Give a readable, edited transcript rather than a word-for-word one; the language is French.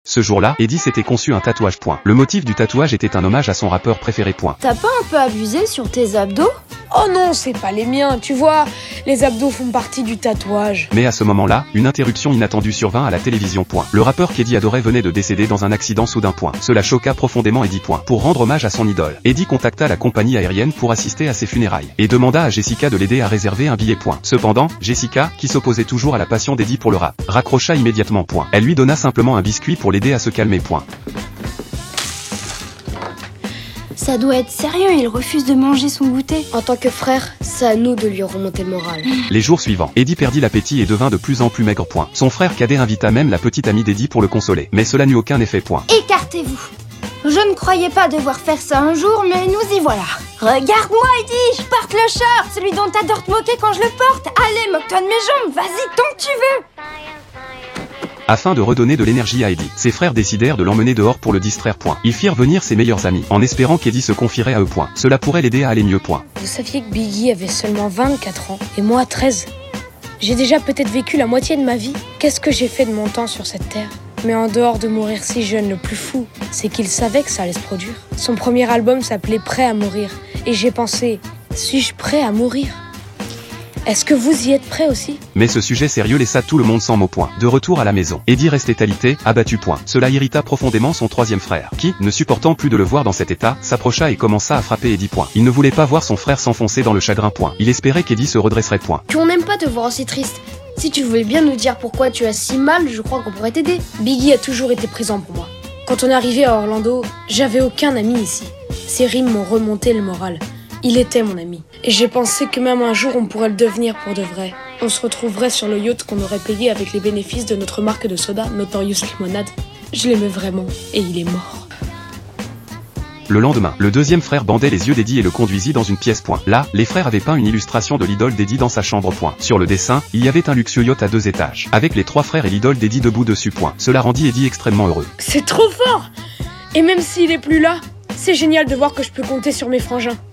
Ce jour-là, Eddie s'était conçu un tatouage. Le motif du tatouage était un hommage à son rappeur préféré. T'as pas un peu abusé sur tes abdos? Oh non, c'est pas les miens, tu vois, les abdos font partie du tatouage. Mais à ce moment-là, une interruption inattendue survint à la télévision. Le rappeur qu'Eddie adorait venait de décéder dans un accident soudain. Cela choqua profondément Eddie. Pour rendre hommage à son idole, Eddie contacta la compagnie aérienne pour assister à ses funérailles et demanda à Jessica de l'aider à réserver un billet. Cependant, Jessica, qui s'opposait toujours à la passion d'Eddie pour le rap, raccrocha immédiatement. Elle lui donna simplement un biscuit pour l'aider à se calmer. Ça doit être sérieux, il refuse de manger son goûter. En tant que frère, c'est à nous de lui remonter le moral. Les jours suivants, Eddie perdit l'appétit et devint de plus en plus maigre. Son frère cadet invita même la petite amie d'Eddie pour le consoler, mais cela n'eut aucun effet. Écartez-vous. Je ne croyais pas devoir faire ça un jour, mais nous y voilà. Regarde-moi, Eddie, je porte le short, celui dont t'adores te moquer quand je le porte. Allez, moque-toi de mes jambes, vas-y tant que tu veux. Afin de redonner de l'énergie à Eddie, ses frères décidèrent de l'emmener dehors pour le distraire. Ils firent venir ses meilleurs amis, en espérant qu'Eddie se confierait à eux. Cela pourrait l'aider à aller mieux. Vous saviez que Biggie avait seulement 24 ans, et moi 13. J'ai déjà peut-être vécu la moitié de ma vie. Qu'est-ce que j'ai fait de mon temps sur cette terre? Mais en dehors de mourir si jeune, le plus fou, c'est qu'il savait que ça allait se produire. Son premier album s'appelait Prêt à mourir, et j'ai pensé, suis-je prêt à mourir? Est-ce que vous y êtes prêts aussi? Mais ce sujet sérieux laissa tout le monde sans mots. De retour à la maison, Eddie restait alité, abattu. Cela irrita profondément son troisième frère, qui, ne supportant plus de le voir dans cet état, s'approcha et commença à frapper Eddie. Il ne voulait pas voir son frère s'enfoncer dans le chagrin. Il espérait qu'Eddie se redresserait. On n'aime pas te voir aussi triste. Si tu voulais bien nous dire pourquoi tu as si mal, je crois qu'on pourrait t'aider. Biggie a toujours été présent pour moi. Quand on est arrivé à Orlando, j'avais aucun ami ici. Ses rimes m'ont remonté le moral. Il était mon ami. Et j'ai pensé que même un jour on pourrait le devenir pour de vrai. On se retrouverait sur le yacht qu'on aurait payé avec les bénéfices de notre marque de soda, Notorious Limonade. Je l'aimais vraiment, et il est mort. Le lendemain, le deuxième frère bandait les yeux d'Eddie et le conduisit dans une pièce. Là, les frères avaient peint une illustration de l'idole d'Eddie dans sa chambre. Sur le dessin, il y avait un luxueux yacht à 2 étages, avec les 3 frères et l'idole d'Eddie debout dessus. Cela rendit Eddie extrêmement heureux. C'est trop fort! Et même s'il est plus là, c'est génial de voir que je peux compter sur mes frangins.